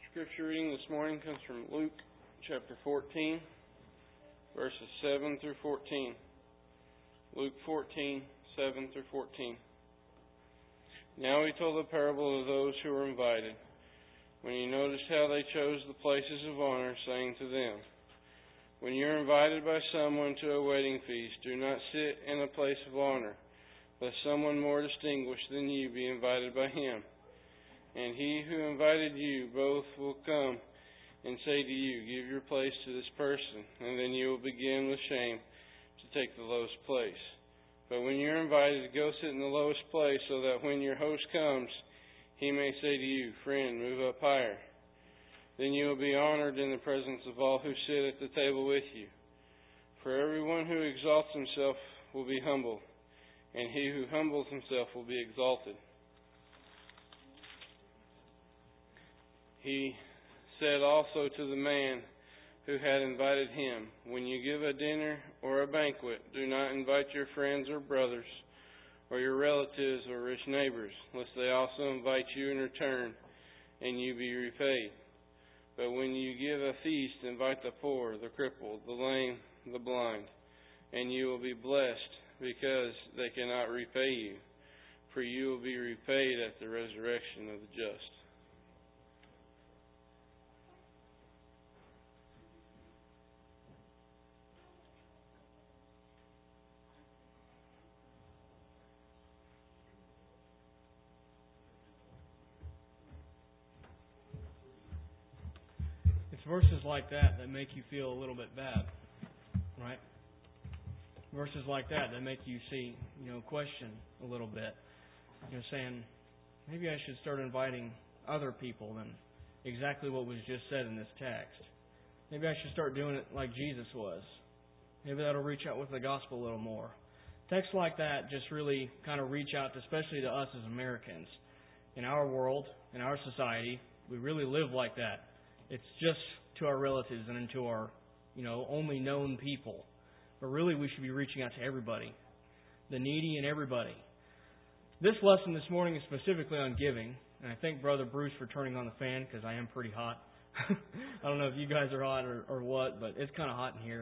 Scripture reading this morning comes from Luke chapter 14, verses 7 through 14. Luke 14, 7 through 14. Now he told the parable of those who were invited. When he noticed how they chose the places of honor, saying to them, when you are invited by someone to a wedding feast, do not sit in a place of honor, lest someone more distinguished than you be invited by him. And he who invited you both will come and say to you, give your place to this person, and then you will begin with shame to take the lowest place. But when you are invited, go sit in the lowest place, so that when your host comes, he may say to you, friend, move up higher. Then you will be honored in the presence of all who sit at the table with you. For everyone who exalts himself will be humbled, and he who humbles himself will be exalted. He said also to the man who had invited him, when you give a dinner or a banquet, do not invite your friends or brothers, or your relatives or rich neighbors, lest they also invite you in return, and you be repaid. But when you give a feast, invite the poor, the crippled, the lame, the blind, and you will be blessed, because they cannot repay you, for you will be repaid at the resurrection of the just. Verses like that make you feel a little bit bad, right? Verses like that make you see, question a little bit. Saying, maybe I should start inviting other people than exactly what was just said in this text. Maybe I should start doing it like Jesus was. Maybe that'll reach out with the gospel a little more. Texts like that just really kind of reach out, especially to us as Americans. In our world, in our society, we really live like that. It's just to our relatives and to our, only known people. But really we should be reaching out to everybody, the needy and everybody. This lesson this morning is specifically on giving. And I thank Brother Bruce for turning on the fan, because I am pretty hot. I don't know if you guys are hot or what, but it's kind of hot in here.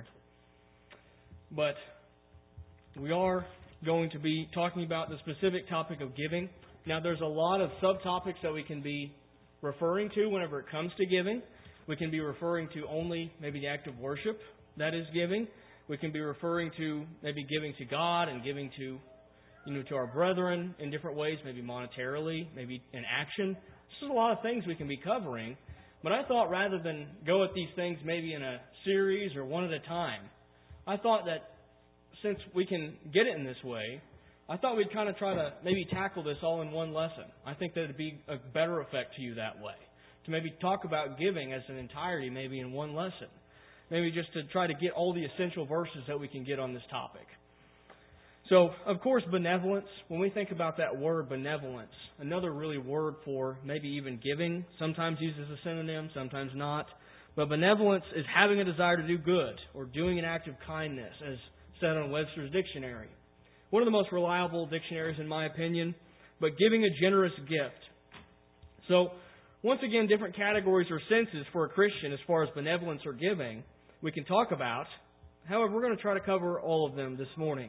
But we are going to be talking about the specific topic of giving. Now there's a lot of subtopics that we can be referring to whenever it comes to giving. We can be referring to only maybe the act of worship that is giving. We can be referring to maybe giving to God and giving to, to our brethren in different ways, maybe monetarily, maybe in action. There's a lot of things we can be covering. But I thought rather than go at these things maybe in a series or one at a time, I thought that since we can get it in this way, I thought we'd kind of try to maybe tackle this all in one lesson. I think that it'd be a better effect to you that way. To maybe talk about giving as an entirety, maybe in one lesson. Maybe just to try to get all the essential verses that we can get on this topic. So, of course, benevolence. When we think about that word benevolence, another really word for maybe even giving, sometimes used as a synonym, sometimes not. But benevolence is having a desire to do good or doing an act of kindness, as said on Webster's dictionary. One of the most reliable dictionaries in my opinion, but giving a generous gift. So, once again, different categories or senses for a Christian as far as benevolence or giving we can talk about. However, we're going to try to cover all of them this morning.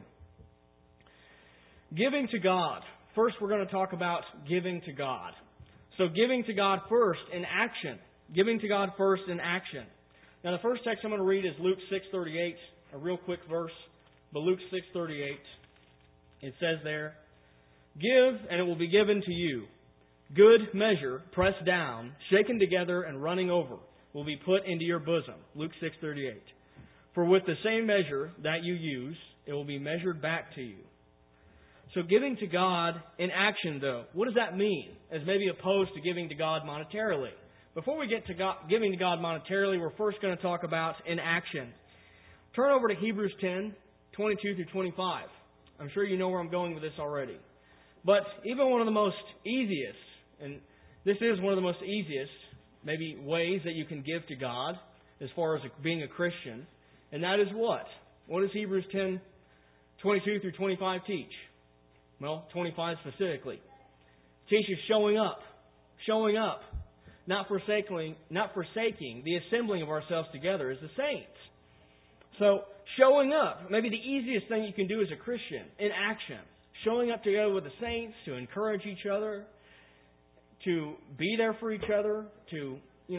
Giving to God. First, we're going to talk about giving to God. So giving to God first in action. Giving to God first in action. Now the first text I'm going to read is Luke 6:38, a real quick verse. But Luke 6:38, it says there, give and it will be given to you. Good measure, pressed down, shaken together, and running over, will be put into your bosom. Luke 6:38. For with the same measure that you use, it will be measured back to you. So giving to God in action, though, what does that mean? As maybe opposed to giving to God monetarily. Before we get to giving to God monetarily, we're first going to talk about in action. Turn over to Hebrews 10, 22 through 25. I'm sure you know where I'm going with this already. But even one of the most easiest, and this is one of the most easiest, maybe ways that you can give to God as far as being a Christian. And that is what? What does Hebrews 10, 22 through 25 teach? Well, 25 specifically. It teaches showing up. Showing up. not forsaking the assembling of ourselves together as the saints. So, showing up, maybe the easiest thing you can do as a Christian, in action. Showing up together with the saints to encourage each other, to be there for each other, to,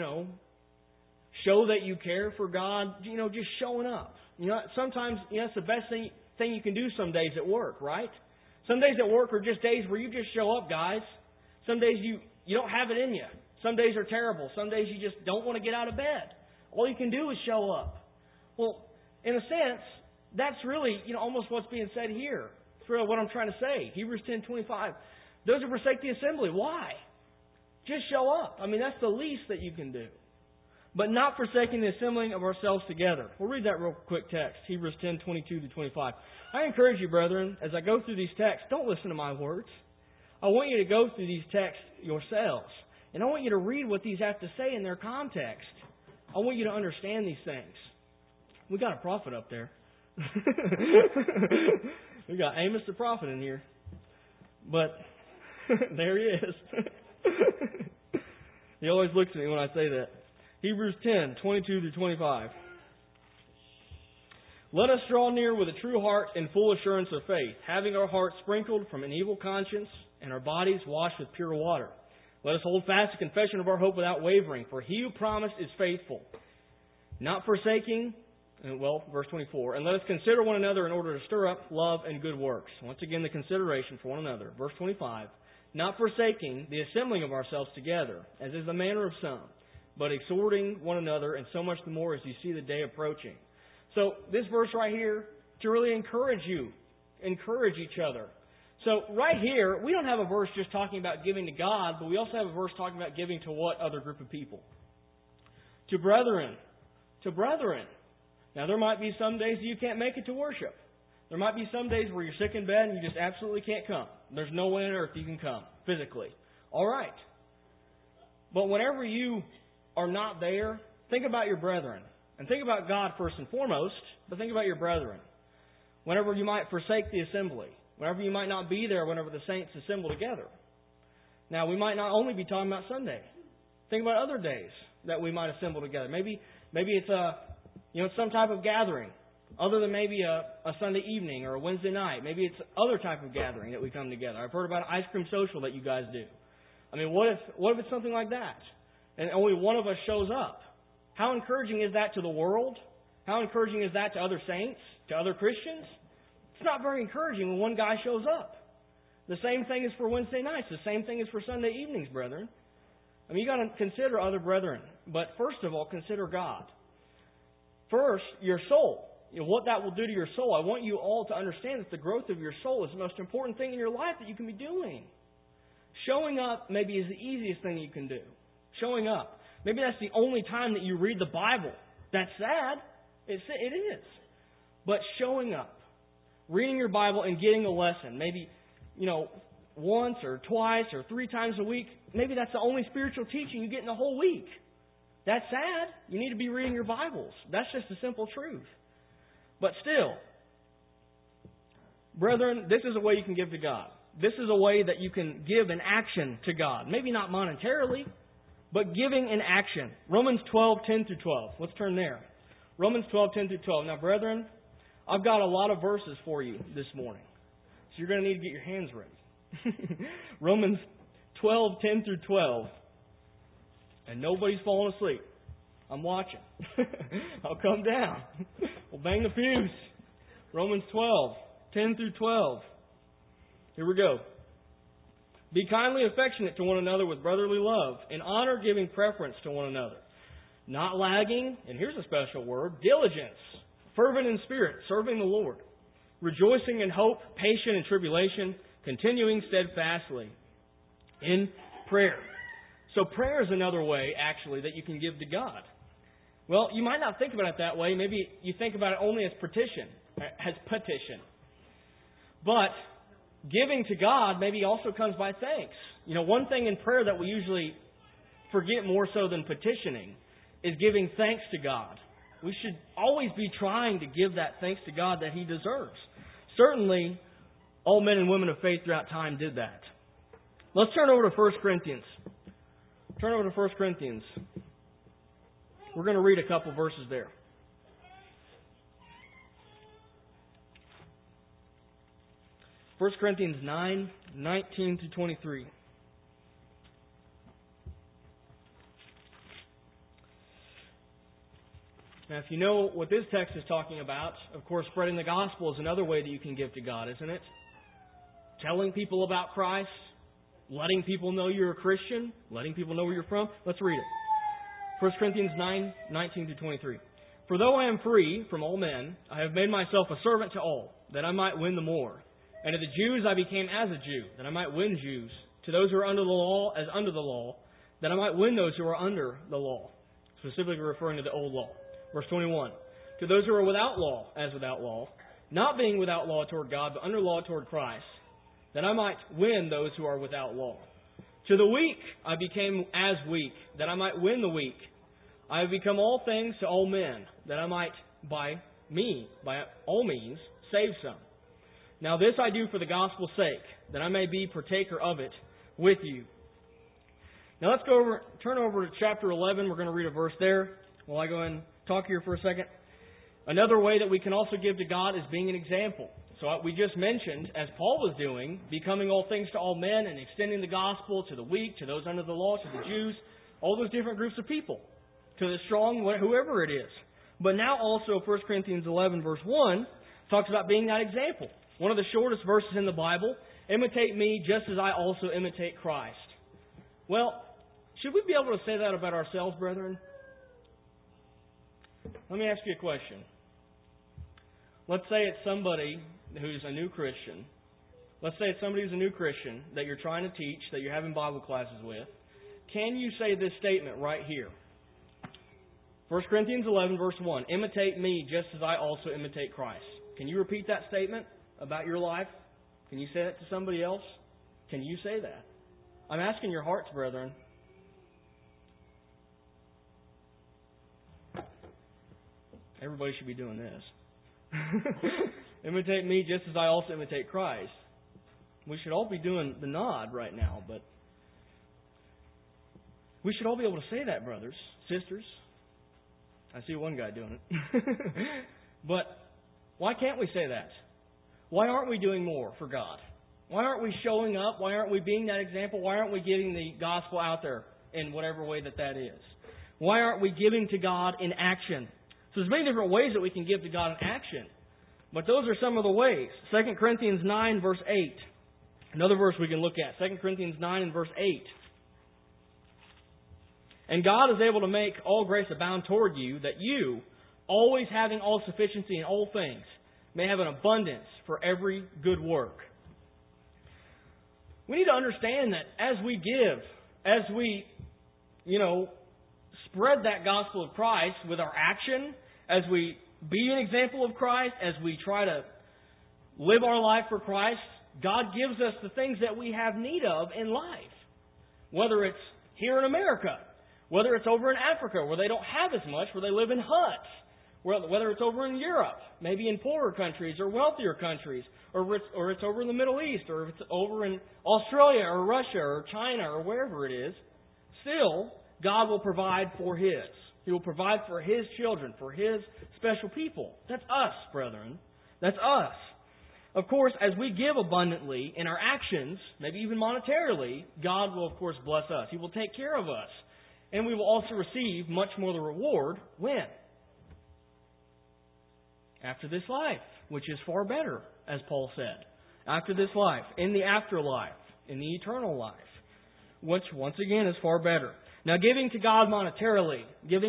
show that you care for God, just showing up. Sometimes, it's the best thing you can do some days at work, right? Some days at work are just days where you just show up, guys. Some days you don't have it in you. Some days are terrible. Some days you just don't want to get out of bed. All you can do is show up. Well, in a sense, that's really, almost what's being said here. It's really what I'm trying to say. Hebrews 10:25. Those who forsake the assembly. Why? Just show up. That's the least that you can do. But not forsaking the assembling of ourselves together. We'll read that real quick text. Hebrews 10:22-25. I encourage you, brethren, as I go through these texts, don't listen to my words. I want you to go through these texts yourselves. And I want you to read what these have to say in their context. I want you to understand these things. We got a prophet up there. We got Amos the prophet in here. But there he is. He always looks at me when I say that. Hebrews 10:22-25. Let us draw near with a true heart and full assurance of faith, having our hearts sprinkled from an evil conscience and our bodies washed with pure water. Let us hold fast the confession of our hope without wavering, for he who promised is faithful. Not forsaking, verse 24, and let us consider one another in order to stir up love and good works. Once again, the consideration for one another. Verse 25, not forsaking the assembling of ourselves together, as is the manner of some, but exhorting one another, and so much the more as you see the day approaching. So this verse right here, to really encourage each other. So right here, we don't have a verse just talking about giving to God, but we also have a verse talking about giving to what other group of people? To brethren. To brethren. Now there might be some days that you can't make it to worship. There might be some days where you're sick in bed and you just absolutely can't come. There's no way on earth you can come physically. All right. But whenever you are not there, think about your brethren. And think about God first and foremost, but think about your brethren. Whenever you might forsake the assembly. Whenever you might not be there whenever the saints assemble together. Now, we might not only be talking about Sunday. Think about other days that we might assemble together. Maybe it's it's some type of gathering, other than maybe a Sunday evening or a Wednesday night. Maybe it's other type of gathering that we come together. I've heard about an ice cream social that you guys do. What if it's something like that, and only one of us shows up? How encouraging is that to the world? How encouraging is that to other saints, to other Christians? It's not very encouraging when one guy shows up. The same thing is for Wednesday nights. The same thing is for Sunday evenings, brethren. You got to consider other brethren. But first of all, consider God. First, your soul. What that will do to your soul. I want you all to understand that the growth of your soul is the most important thing in your life that you can be doing. Showing up maybe is the easiest thing you can do. Showing up. Maybe that's the only time that you read the Bible. That's sad. It is. But showing up. Reading your Bible and getting a lesson. Maybe, once or twice or 3 times a week. Maybe that's the only spiritual teaching you get in the whole week. That's sad. You need to be reading your Bibles. That's just a simple truth. But still, brethren, this is a way you can give to God. This is a way that you can give in action to God. Maybe not monetarily, but giving in action. Romans 12:10-12. Let's turn there. Romans 12:10-12. Now, brethren, I've got a lot of verses for you this morning. So you're going to need to get your hands ready. Romans 12:10-12. And nobody's falling asleep. I'm watching. I'll come down. We'll bang the pews. Romans 12:10-12. Here we go. Be kindly affectionate to one another with brotherly love, in honor giving preference to one another. Not lagging, and here's a special word, diligence. Fervent in spirit, serving the Lord. Rejoicing in hope, patient in tribulation, continuing steadfastly in prayer. So prayer is another way, actually, that you can give to God. Well, you might not think about it that way. Maybe you think about it only as petition. But giving to God maybe also comes by thanks. One thing in prayer that we usually forget more so than petitioning is giving thanks to God. We should always be trying to give that thanks to God that He deserves. Certainly, all men and women of faith throughout time did that. Let's turn over to 1 Corinthians. turn over to 1 Corinthians. We're going to read a couple verses there. 1 Corinthians 9, 19 to 23. Now, if you know what this text is talking about, of course, spreading the gospel is another way that you can give to God, isn't it? Telling people about Christ, letting people know you're a Christian, letting people know where you're from. Let's read it. 1 Corinthians 9, 19 to 23. For though I am free from all men, I have made myself a servant to all, that I might win the more. And to the Jews I became as a Jew, that I might win Jews. To those who are under the law, as under the law, that I might win those who are under the law. Specifically referring to the old law. Verse 21. To those who are without law, as without law, not being without law toward God, but under law toward Christ, that I might win those who are without law. To the weak I became as weak, that I might win the weak. I have become all things to all men, that I might, by all means, save some. Now this I do for the gospel's sake, that I may be partaker of it with you. Now let's turn over to chapter 11. We're going to read a verse there. While I go and talk here for a second. Another way that we can also give to God is being an example. So we just mentioned, as Paul was doing, becoming all things to all men and extending the gospel to the weak, to those under the law, to the Jews, all those different groups of people, to the strong, whoever it is. But now also 1 Corinthians 11 verse 1 talks about being that example. One of the shortest verses in the Bible, imitate me just as I also imitate Christ. Well, should we be able to say that about ourselves, brethren? Let me ask you a question. Let's say it's somebody who's a new Christian. Let's say it's somebody who's a new Christian that you're trying to teach, that you're having Bible classes with. Can you say this statement right here? 1 Corinthians 11, verse 1. Imitate me just as I also imitate Christ. Can you repeat that statement about your life? Can you say that to somebody else? Can you say that? I'm asking your hearts, brethren. Everybody should be doing this. Imitate me just as I also imitate Christ. We should all be doing the nod right now, but we should all be able to say that, brothers, sisters. I see one guy doing it. But why can't we say that? Why aren't we doing more for God? Why aren't we showing up? Why aren't we being that example? Why aren't we getting the gospel out there in whatever way that is? Why aren't we giving to God in action? So there's many different ways that we can give to God in action. But those are some of the ways. 2 Corinthians 9, verse 8. Another verse we can look at. 2 Corinthians 9 and verse 8. And God is able to make all grace abound toward you, that you, always having all sufficiency in all things, may have an abundance for every good work. We need to understand that as we give, as we, spread that gospel of Christ with our action, as we be an example of Christ, as we try to live our life for Christ, God gives us the things that we have need of in life. Whether it's here in America, whether it's over in Africa where they don't have as much, where they live in huts, whether it's over in Europe, maybe in poorer countries or wealthier countries, or it's over in the Middle East, or it's over in Australia or Russia or China or wherever it is, still, God will provide for His. He will provide for His children, for His special people. That's us, brethren. That's us. Of course, as we give abundantly in our actions, maybe even monetarily, God will, of course, bless us. He will take care of us. And we will also receive much more the reward when? After this life, which is far better, as Paul said. After this life, in the afterlife, in the eternal life, which, once again, is far better. Now, giving to God monetarily.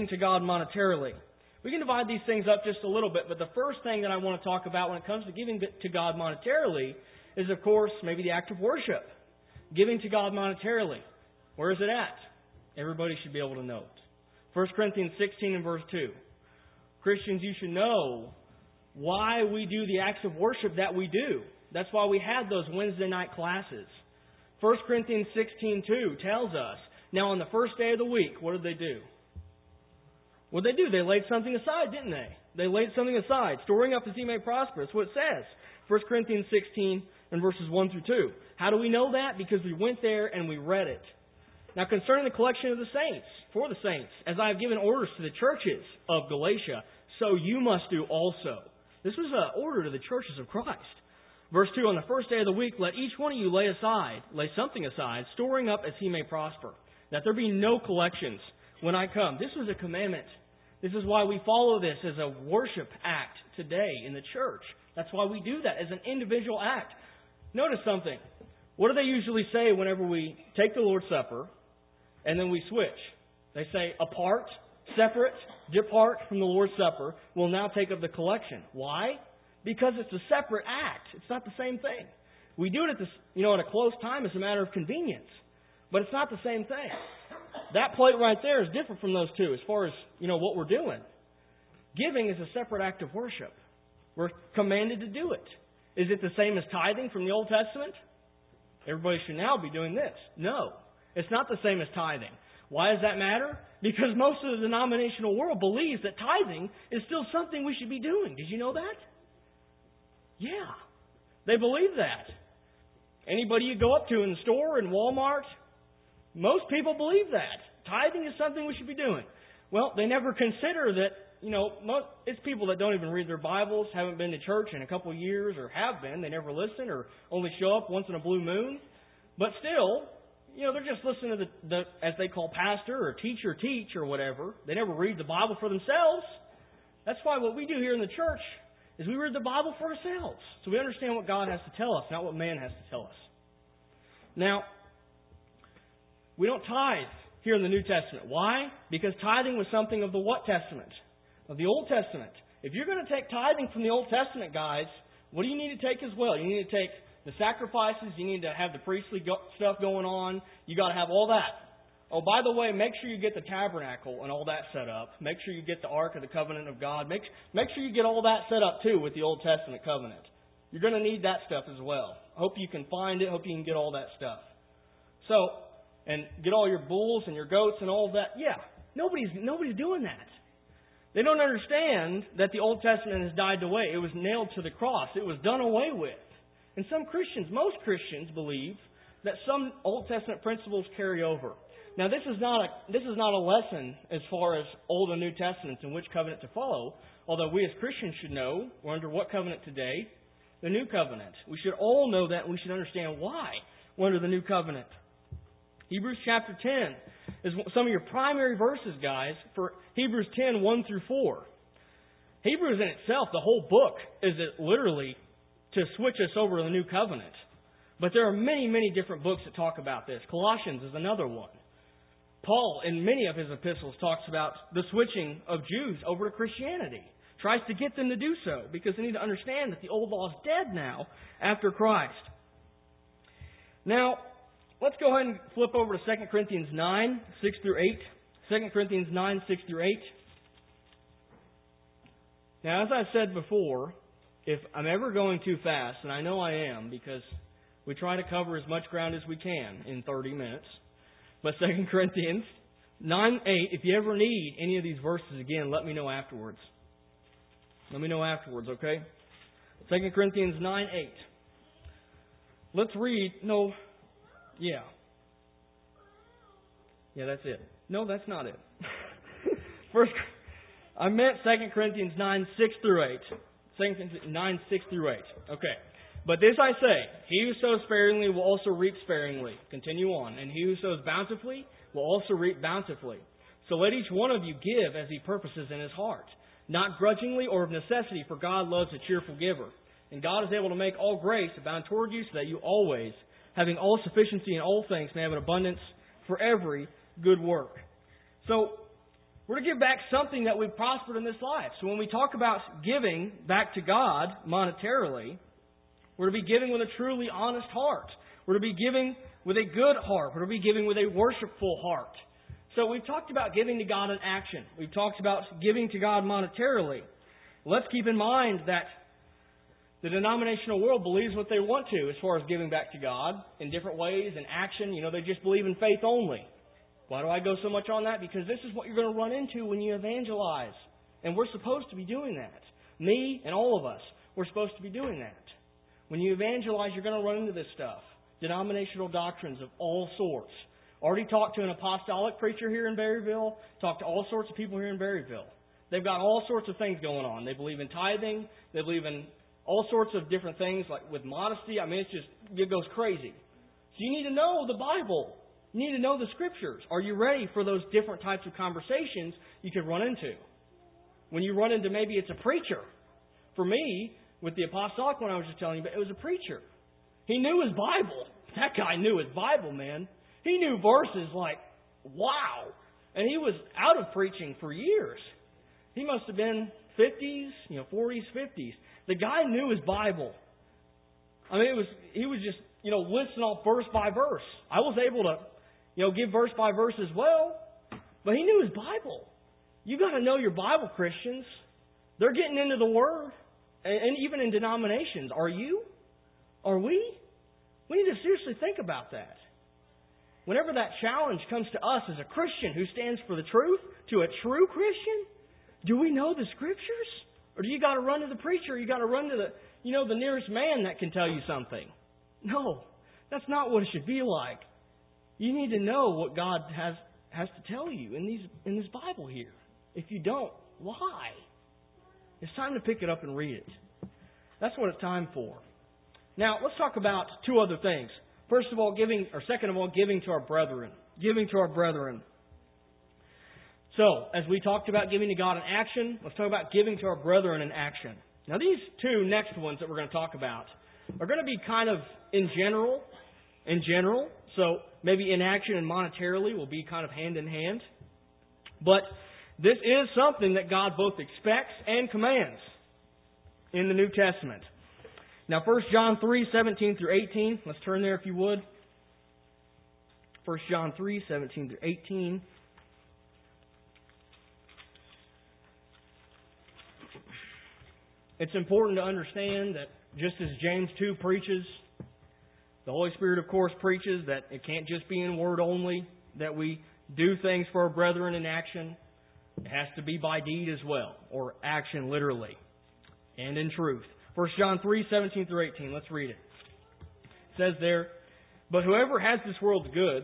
We can divide these things up just a little bit, but the first thing that I want to talk about when it comes to giving to God monetarily is, of course, maybe the act of worship. Giving to God monetarily. Where is it at? Everybody should be able to know it. 1 Corinthians 16 and verse 2. Christians, you should know why we do the acts of worship that we do. That's why we had those Wednesday night classes. 1 Corinthians 16:2 tells us, now on the first day of the week, what did they do? What did they do? They laid something aside, didn't they? They laid something aside, storing up as he may prosper. That's what it says. 1 Corinthians 16 and verses 1 through 2. How do we know that? Because we went there and we read it. Now concerning the collection of the saints, for the saints, as I have given orders to the churches of Galatia, so you must do also. This was an order to the churches of Christ. Verse 2, on the first day of the week, let each one of you lay something aside, storing up as he may prosper, that there be no collections when I come. This was a commandment. This is why we follow this as a worship act today in the church. That's why we do that as an individual act. Notice something. What do they usually say whenever we take the Lord's Supper and then we switch? They say, apart, separate, depart from the Lord's Supper, we'll now take up the collection. Why? Because it's a separate act. It's not the same thing. We do it at a close time as a matter of convenience. But it's not the same thing. That plate right there is different from those two as far as, what we're doing. Giving is a separate act of worship. We're commanded to do it. Is it the same as tithing from the Old Testament? Everybody should now be doing this. No, it's not the same as tithing. Why does that matter? Because most of the denominational world believes that tithing is still something we should be doing. Did you know that? Yeah, they believe that. Anybody you go up to in the store, in Walmart, most people believe that. Tithing is something we should be doing. Well, they never consider that, it's people that don't even read their Bibles, haven't been to church in a couple of years, or have been. They never listen, or only show up once in a blue moon. But still, they're just listening to the as they call pastor or teacher teach or whatever. They never read the Bible for themselves. That's why what we do here in the church is we read the Bible for ourselves. So we understand what God has to tell us, not what man has to tell us. Now, we don't tithe here in the New Testament. Why? Because tithing was something of the what Testament? Of the Old Testament. If you're going to take tithing from the Old Testament, guys, what do you need to take as well? You need to take the sacrifices. You need to have the priestly stuff going on. You got to have all that. Oh, by the way, make sure you get the tabernacle and all that set up. Make sure you get the Ark of the Covenant of God. Make sure you get all that set up too with the Old Testament covenant. You're going to need that stuff as well. Hope you can find it. Hope you can get all that stuff. So, and get all your bulls and your goats and all that. Yeah, nobody's doing that. They don't understand that the Old Testament has died away. It was nailed to the cross. It was done away with. And most Christians believe that some Old Testament principles carry over. Now, this is not a lesson as far as Old and New Testaments and which covenant to follow. Although we as Christians should know we're under what covenant today? The New Covenant. We should all know that, and we should understand why we're under the New Covenant. Hebrews chapter 10 is some of your primary verses, guys, for Hebrews 10, 1 through 4. Hebrews in itself, the whole book, is literally to switch us over to the New Covenant. But there are many, many different books that talk about this. Colossians is another one. Paul, in many of his epistles, talks about the switching of Jews over to Christianity. Tries to get them to do so because they need to understand that the old law is dead now after Christ. Now, let's go ahead and flip over to 2 Corinthians 9, 6 through 8. 2 Corinthians 9, 6 through 8. Now, as I said before, if I'm ever going too fast, and I know I am because we try to cover as much ground as we can in 30 minutes. But 2 Corinthians 9, 8, if you ever need any of these verses again, let me know afterwards. Let me know afterwards, okay? 2 Corinthians 9, 8. Let's read. Yeah, that's it. No, that's not it. First, I meant 2 Corinthians 9, 6 through 8. 2 Corinthians 9, 6 through 8. Okay. But this I say, he who sows sparingly will also reap sparingly. Continue on. And he who sows bountifully will also reap bountifully. So let each one of you give as he purposes in his heart, not grudgingly or of necessity, for God loves a cheerful giver. And God is able to make all grace abound toward you, so that you always, having all sufficiency in all things, may have an abundance for every good work. So, we're to give back something that we've prospered in this life. So when we talk about giving back to God monetarily, we're to be giving with a truly honest heart. We're to be giving with a good heart. We're to be giving with a worshipful heart. So we've talked about giving to God in action. We've talked about giving to God monetarily. Let's keep in mind that the denominational world believes what they want to as far as giving back to God in different ways, in action. They just believe in faith only. Why do I go so much on that? Because this is what you're going to run into when you evangelize. And we're supposed to be doing that. Me and all of us, we're supposed to be doing that. When you evangelize, you're going to run into this stuff. Denominational doctrines of all sorts. Already talked to an apostolic preacher here in Berryville. Talked to all sorts of people here in Berryville. They've got all sorts of things going on. They believe in tithing. They believe in all sorts of different things, like with modesty. I mean, it goes crazy. So you need to know the Bible. You need to know the Scriptures. Are you ready for those different types of conversations you could run into? When you run into, maybe it's a preacher. For me, with the apostolic one I was just telling you about, it was a preacher. He knew his Bible. That guy knew his Bible, man. He knew verses like, wow. And he was out of preaching for years. He must have been 50s, 40s, 50s. The guy knew his Bible. I mean, he was just, listing off verse by verse. I was able to, give verse by verse as well. But he knew his Bible. You got to know your Bible, Christians. They're getting into the Word. And even in denominations. Are you? Are we? We need to seriously think about that. Whenever that challenge comes to us as a Christian who stands for the truth, to a true Christian, do we know the Scriptures? Or do you got to run to the preacher? You got to run to the nearest man that can tell you something? No, that's not what it should be like. You need to know what God has to tell you in this Bible here. If you don't, why? It's time to pick it up and read it. That's what it's time for. Now, let's talk about two other things. Second of all, giving to our brethren. Giving to our brethren. So, as we talked about giving to God in action, let's talk about giving to our brethren in action. Now, these two next ones that we're going to talk about are going to be kind of in general. So, maybe in action and monetarily will be kind of hand in hand. But this is something that God both expects and commands in the New Testament. Now, 1 John 3, 17 through 18. Let's turn there if you would. 1 John 3, 17 through 18. It's important to understand that just as James 2 preaches, the Holy Spirit, of course, preaches that it can't just be in word only, that we do things for our brethren in action. It has to be by deed as well, or action literally, and in truth. 1 John 3, 17 through 18. Let's read it. It says there, "But whoever has this world's goods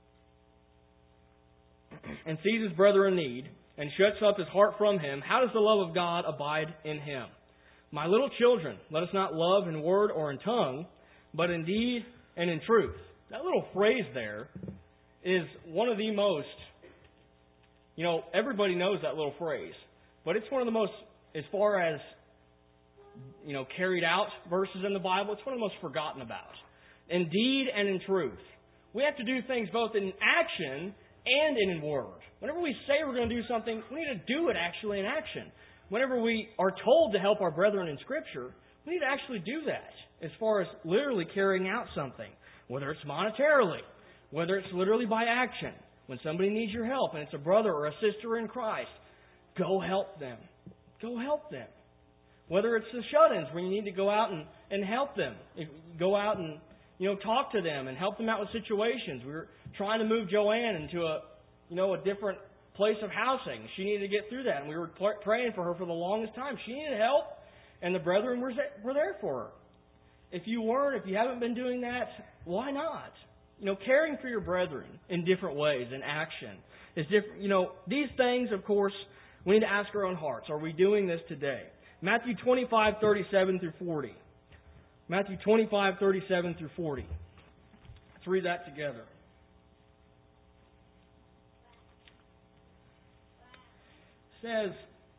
and sees his brother in need and shuts up his heart from him, how does the love of God abide in him? My little children, let us not love in word or in tongue, but in deed and in truth." That little phrase there is one of the most, everybody knows that little phrase, but it's one of the most, as far as carried out verses in the Bible, it's one of the most forgotten about. In deed and in truth. We have to do things both in action and in word. Whenever we say we're going to do something, we need to do it actually in action. Whenever we are told to help our brethren in Scripture, we need to actually do that as far as literally carrying out something. Whether it's monetarily, whether it's literally by action. When somebody needs your help and it's a brother or a sister in Christ, go help them. Go help them. Whether it's the shut-ins where you need to go out and help them. Go out and talk to them and help them out with situations. We were trying to move Joanne into a different place of housing. She needed to get through that, and we were praying for her for the longest time. She needed help, and the brethren were there for her. If you haven't been doing that, why not? Caring for your brethren in different ways, in action, is different. These things, of course, we need to ask our own hearts. Are we doing this today? Matthew 25, 37 through 40. Matthew 25, 37 through 40. Let's read that together. It says,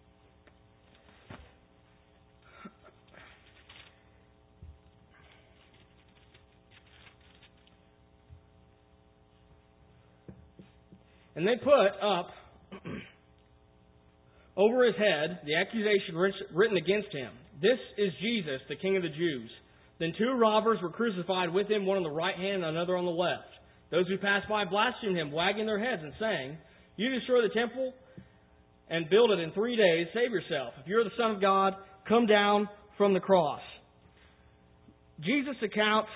"And they put up over his head the accusation written against him. 'This is Jesus, the King of the Jews.' Then 2 robbers were crucified with him, one on the right hand and another on the left. Those who passed by blasphemed him, wagging their heads and saying, 'You destroy the temple and build it in 3 days. Save yourself. If you're the Son of God, come down from the cross.'" Jesus accounts,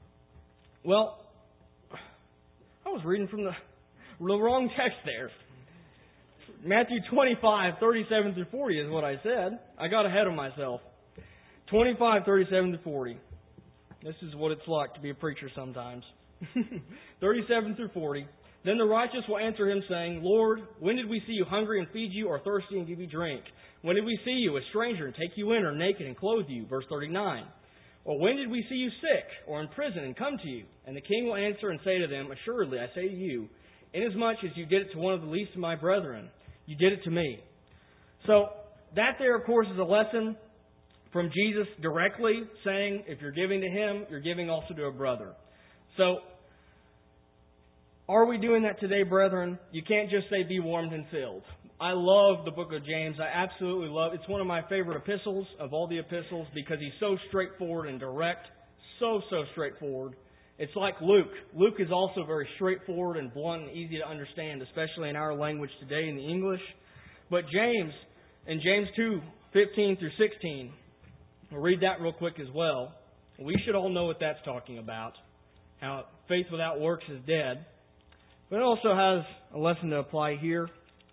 I was reading from the wrong text there. Matthew 25, 37 through 40 is what I said. I got ahead of myself. 25, 37 to 40. This is what it's like to be a preacher sometimes. 37 through 40. Then the righteous will answer him, saying, Lord, when did we see you hungry and feed you, or thirsty and give you drink? When did we see you a stranger and take you in, or naked and clothe you? Verse 39. Or when did we see you sick, or in prison and come to you? And the king will answer and say to them, Assuredly, I say to you, inasmuch as you did it to one of the least of my brethren, you did it to me. So, that there, of course, is a lesson from Jesus directly, saying, if you're giving to Him, you're giving also to a brother. So, are we doing that today, brethren? You can't just say, be warmed and filled. I love the book of James. I absolutely love it. It's one of my favorite epistles of all the epistles because he's so straightforward and direct. So straightforward. It's like Luke. Luke is also very straightforward and blunt and easy to understand, especially in our language today in the English. But James, in James 2:15 through 16, we'll read that real quick as well. We should all know what that's talking about. How faith without works is dead. But it also has a lesson to apply here.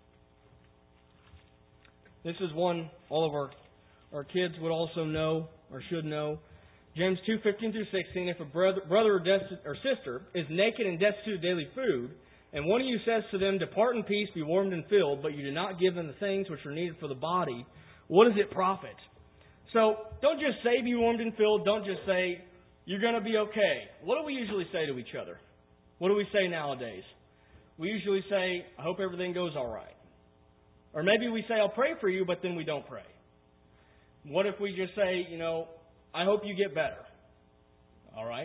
This is one all of our kids would also know or should know. James 2:15 through 16, if a brother or sister is naked and destitute of daily food, and one of you says to them, Depart in peace, be warmed and filled, but you do not give them the things which are needed for the body, what does it profit? So, don't just say be warmed and filled. Don't just say, you're going to be okay. What do we usually say to each other? What do we say nowadays? We usually say, I hope everything goes all right. Or maybe we say, I'll pray for you, but then we don't pray. What if we just say, I hope you get better? All right.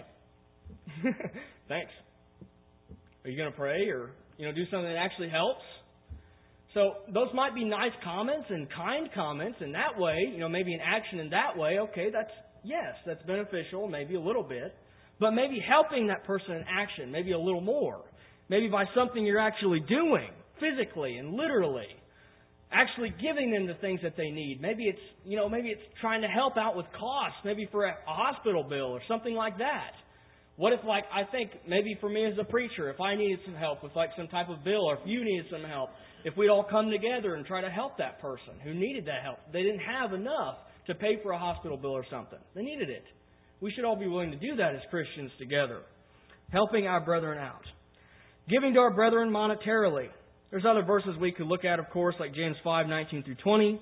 Thanks. Are you going to pray or, do something that actually helps? So those might be nice comments and kind comments in that way, maybe an action in that way. Okay, that's beneficial, maybe a little bit. But maybe helping that person in action, maybe a little more. Maybe by something you're actually doing, physically and literally. Actually giving them the things that they need. Maybe it's trying to help out with costs, maybe for a hospital bill or something like that. What if, I think maybe for me as a preacher, if I needed some help with some type of bill, or if you needed some help, if we'd all come together and try to help that person who needed that help. They didn't have enough to pay for a hospital bill or something. They needed it. We should all be willing to do that as Christians together. Helping our brethren out. Giving to our brethren monetarily. There's other verses we could look at, of course, like James 5:19 through 20.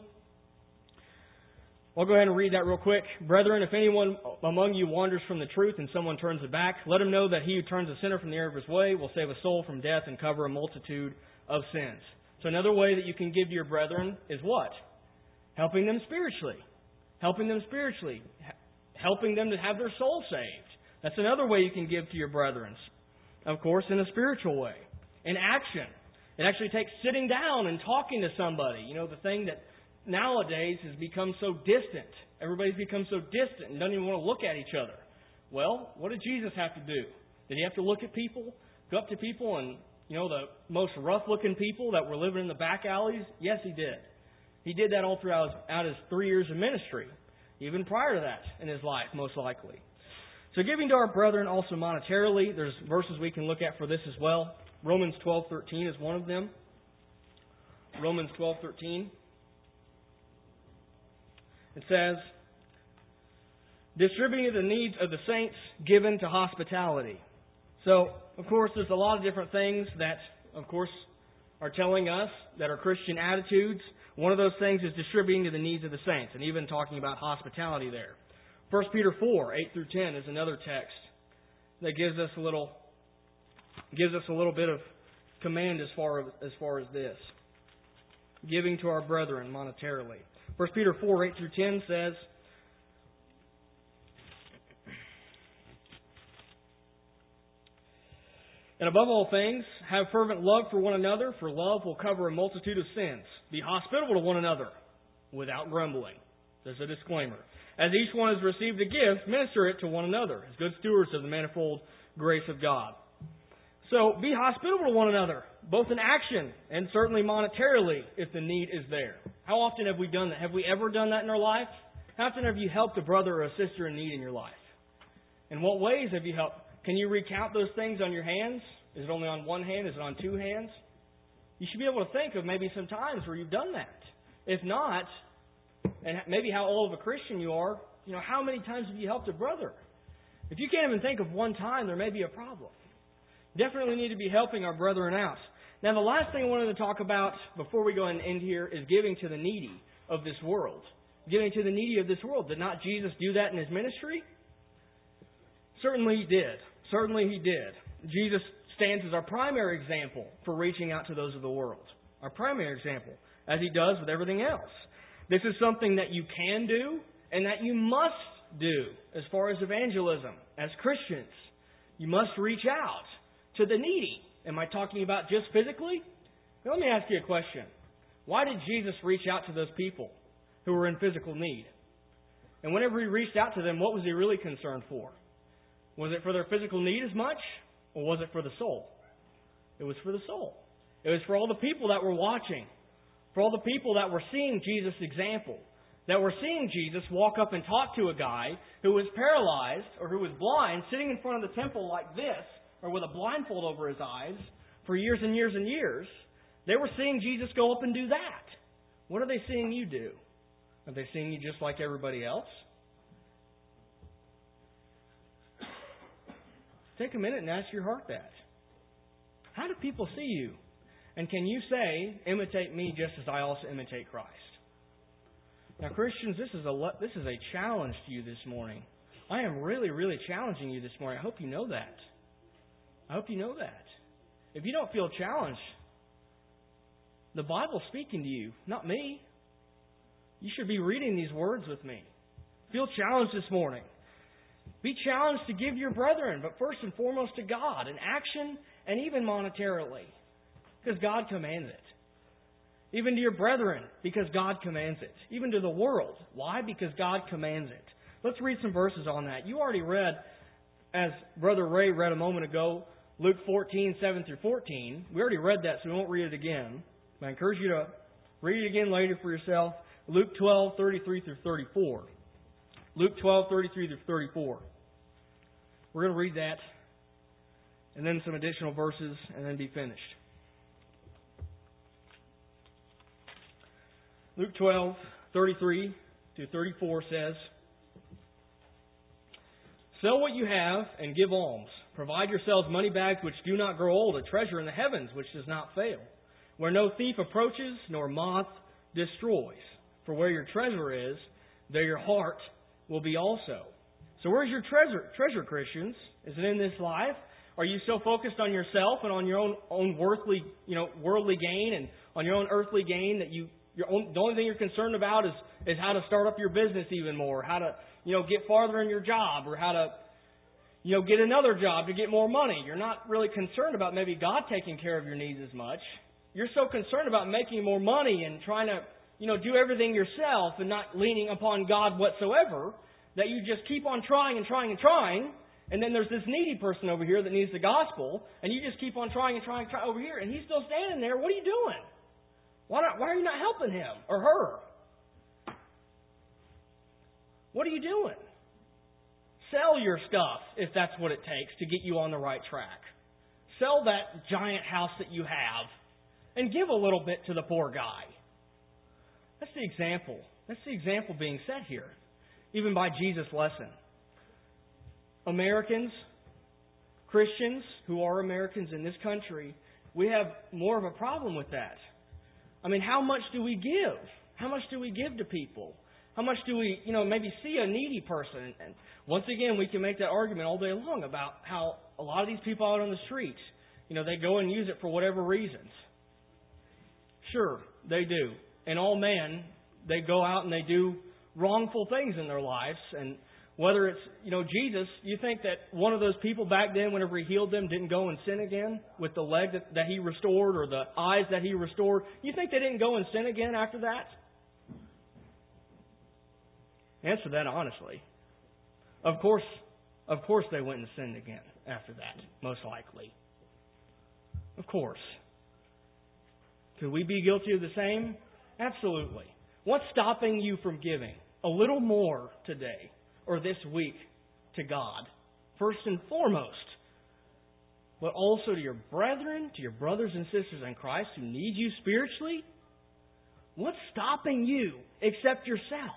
I'll go ahead and read that real quick. Brethren, if anyone among you wanders from the truth and someone turns it back, let him know that he who turns a sinner from the error of his way will save a soul from death and cover a multitude of sins. So another way that you can give to your brethren is what? Helping them spiritually. Helping them spiritually. Helping them to have their soul saved. That's another way you can give to your brethren. Of course, in a spiritual way. In action. It actually takes sitting down and talking to somebody. The thing that nowadays has become so distant. Everybody's become so distant and doesn't even want to look at each other. Well, what did Jesus have to do? Did He have to look at people? Go up to people and, the most rough-looking people that were living in the back alleys? Yes, He did. He did that all throughout His 3 years of ministry. Even prior to that in His life, most likely. So giving to our brethren also monetarily, there's verses we can look at for this as well. Romans 12:13 is one of them. Romans 12:13. It says, distributing the needs of the saints given to hospitality. So, of course, there's a lot of different things that, of course, are telling us that are Christian attitudes. One of those things is distributing to the needs of the saints, and even talking about hospitality there. 1 Peter 4:8 through 10 is another text that gives us a little bit of command as far as this. Giving to our brethren monetarily. 1 Peter 4:8 through 10 says, and above all things, have fervent love for one another, for love will cover a multitude of sins. Be hospitable to one another, without grumbling. There's a disclaimer. As each one has received a gift, minister it to one another, as good stewards of the manifold grace of God. So, be hospitable to one another, both in action and certainly monetarily, if the need is there. How often have we done that? Have we ever done that in our life? How often have you helped a brother or a sister in need in your life? In what ways have you helped? Can you recount those things on your hands? Is it only on one hand? Is it on two hands? You should be able to think of maybe some times where you've done that. If not, and maybe how old of a Christian you are, how many times have you helped a brother? If you can't even think of one time, there may be a problem. Definitely need to be helping our brethren out. Now, the last thing I wanted to talk about before we go and end here is giving to the needy of this world. Giving to the needy of this world. Did not Jesus do that in His ministry? Certainly He did. Certainly He did. Jesus stands as our primary example for reaching out to those of the world. Our primary example, as He does with everything else. This is something that you can do and that you must do as far as evangelism. As Christians, you must reach out to the needy. Am I talking about just physically? Now, let me ask you a question. Why did Jesus reach out to those people who were in physical need? And whenever He reached out to them, what was He really concerned for? Was it for their physical need as much? Or was it for the soul? It was for the soul. It was for all the people that were watching. For all the people that were seeing Jesus' example. That were seeing Jesus walk up and talk to a guy who was paralyzed or who was blind, sitting in front of the temple like this, or with a blindfold over his eyes, for years and years and years. They were seeing Jesus go up and do that. What are they seeing you do? Are they seeing you just like everybody else? Take a minute and ask your heart that. How do people see you? And can you say, imitate me just as I also imitate Christ? Now, Christians, this is a challenge to you this morning. I am really, really challenging you this morning. I hope you know that. I hope you know that. If you don't feel challenged, the Bible's speaking to you, not me. You should be reading these words with me. Feel challenged this morning. Be challenged to give your brethren, but first and foremost to God, in action and even monetarily, because God commands it. Even to your brethren, because God commands it. Even to the world. Why? Because God commands it. Let's read some verses on that. You already read, as Brother Ray read a moment ago, Luke 14, 7 through 14. We already read that, so we won't read it again. I encourage you to read it again later for yourself. Luke 12, 33 through 34. Luke 12, 33 through 34. We're going to read that, and then some additional verses, and then be finished. Luke 12, 33 to 34 says, "Sell what you have and give alms. Provide yourselves money bags which do not grow old, a treasure in the heavens which does not fail, where no thief approaches nor moth destroys. For where your treasure is, there your heart will be also." So where's your treasure, Christians? Is it in this life? Are you so focused on yourself and on your own worldly gain and on your own earthly gain that the only thing you're concerned about is how to start up your business even more, how to get farther in your job, or how to get another job to get more money? You're not really concerned about maybe God taking care of your needs as much. You're so concerned about making more money and trying to do everything yourself and not leaning upon God whatsoever, that you just keep on trying and trying and trying, and then there's this needy person over here that needs the gospel, and you just keep on trying and trying over here, and he's still standing there. What are you doing? Why are you not helping him or her? What are you doing? Sell your stuff if that's what it takes to get you on the right track. Sell that giant house that you have and give a little bit to the poor guy. That's the example. That's the example being set here, even by Jesus' lesson. Americans, Christians who are Americans in this country, we have more of a problem with that. I mean, how much do we give? How much do we give to people? How much do we, maybe see a needy person? And once again, we can make that argument all day long about how a lot of these people out on the streets, they go and use it for whatever reasons. Sure, they do. And all men, they go out and they do wrongful things in their lives. And whether it's, Jesus, you think that one of those people back then, whenever He healed them, didn't go and sin again with the leg that He restored or the eyes that He restored? You think they didn't go and sin again after that? Answer that honestly. Of course they went and sinned again after that, most likely. Of course. Could we be guilty of the same? Absolutely. What's stopping you from giving a little more today or this week to God? First and foremost, but also to your brethren, to your brothers and sisters in Christ who need you spiritually? What's stopping you except yourself?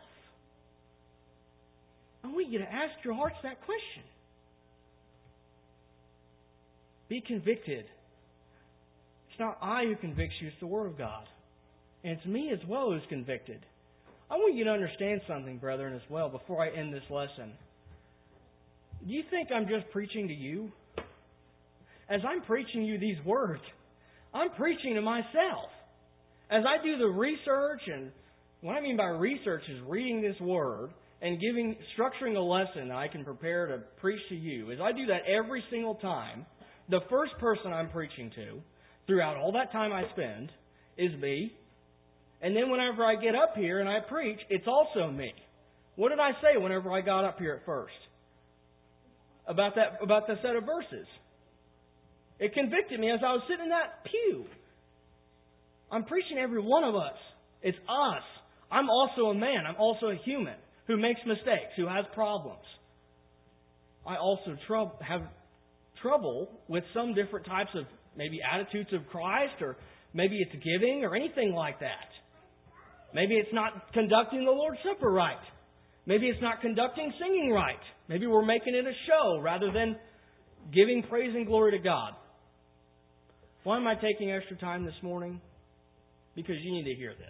I want you to ask your hearts that question. Be convicted. It's not I who convicts you, it's the Word of God. And it's me as well who's convicted. I want you to understand something, brethren, as well, before I end this lesson. Do you think I'm just preaching to you? As I'm preaching you these words, I'm preaching to myself. As I do the research, and what I mean by research is reading this Word and structuring a lesson that I can prepare to preach to you. As I do that every single time, the first person I'm preaching to, throughout all that time I spend, is me. And then whenever I get up here and I preach, it's also me. What did I say whenever I got up here at first? About the set of verses. It convicted me as I was sitting in that pew. I'm preaching to every one of us. It's us. I'm also a man. I'm also a human who makes mistakes, who has problems. I also have trouble with some different types of maybe attitudes of Christ, or maybe it's giving or anything like that. Maybe it's not conducting the Lord's Supper right. Maybe it's not conducting singing right. Maybe we're making it a show rather than giving praise and glory to God. Why am I taking extra time this morning? Because you need to hear this.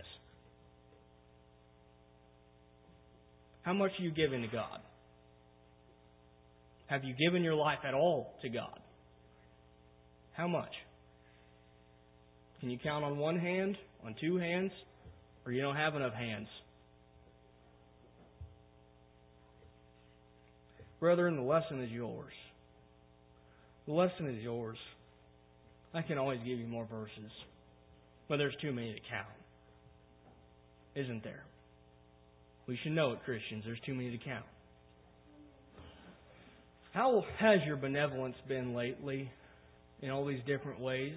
How much are you giving to God? Have you given your life at all to God? How much? Can you count on one hand, on two hands, or you don't have enough hands? Brethren, the lesson is yours. The lesson is yours. I can always give you more verses, but there's too many to count. Isn't there? We should know it, Christians. There's too many to count. How has your benevolence been lately in all these different ways?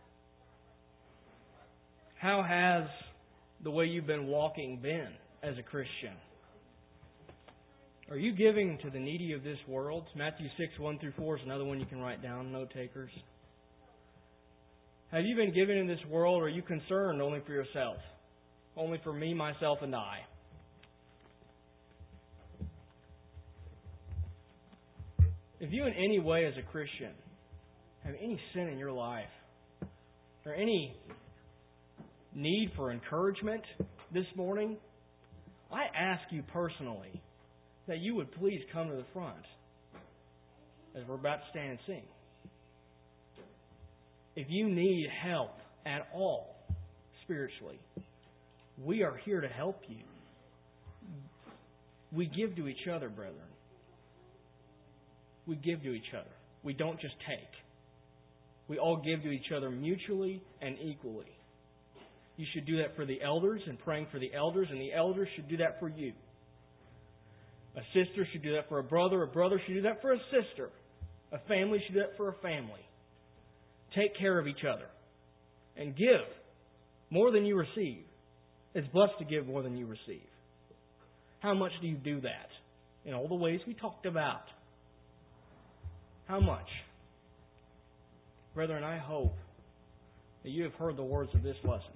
How has the way you've been walking been as a Christian? Are you giving to the needy of this world? Matthew 6:1-4 is another one you can write down, note takers. Have you been giving in this world, or are you concerned only for yourself? Only for me, myself, and I? If you in any way as a Christian have any sin in your life, or any need for encouragement this morning, I ask you personally that you would please come to the front as we're about to stand and sing. If you need help at all spiritually, we are here to help you. We give to each other, brethren. We give to each other. We don't just take. We all give to each other mutually and equally. You should do that for the elders and praying for the elders, and the elders should do that for you. A sister should do that for a brother should do that for a sister. A family should do that for a family. Take care of each other and give more than you receive. It's blessed to give more than you receive. How much do you do that? In all the ways we talked about. How much? Brethren, I hope that you have heard the words of this lesson.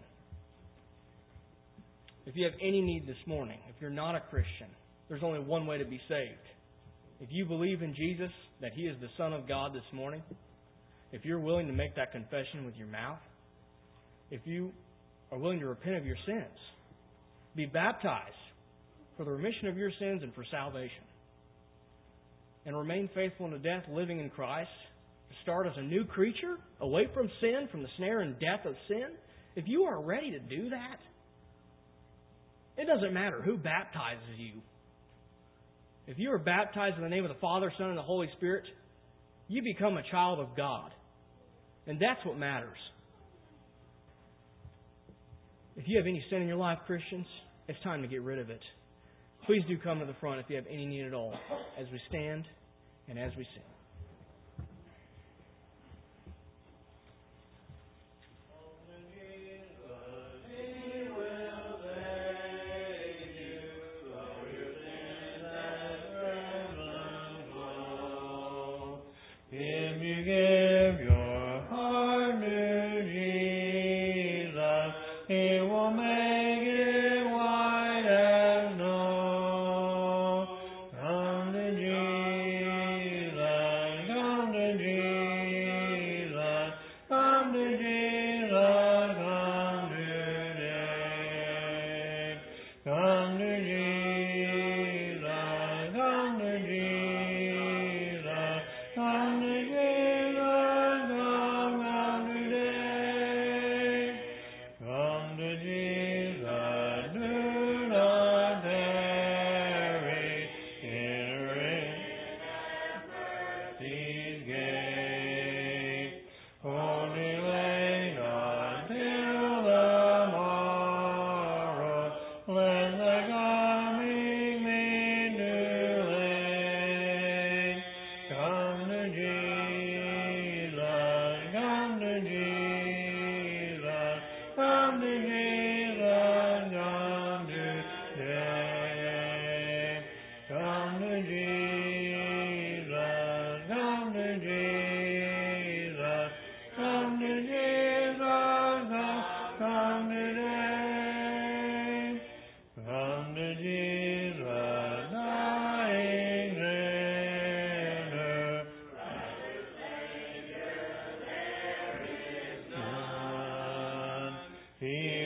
If you have any need this morning, if you're not a Christian, there's only one way to be saved. If you believe in Jesus, that He is the Son of God this morning, if you're willing to make that confession with your mouth, if you are willing to repent of your sins, be baptized for the remission of your sins and for salvation, and remain faithful unto death, living in Christ, to start as a new creature, away from sin, from the snare and death of sin, if you are ready to do that, it doesn't matter who baptizes you. If you are baptized in the name of the Father, Son, and the Holy Spirit, you become a child of God. And that's what matters. If you have any sin in your life, Christians, it's time to get rid of it. Please do come to the front if you have any need at all, as we stand and as we sing. Come to Jesus. Fear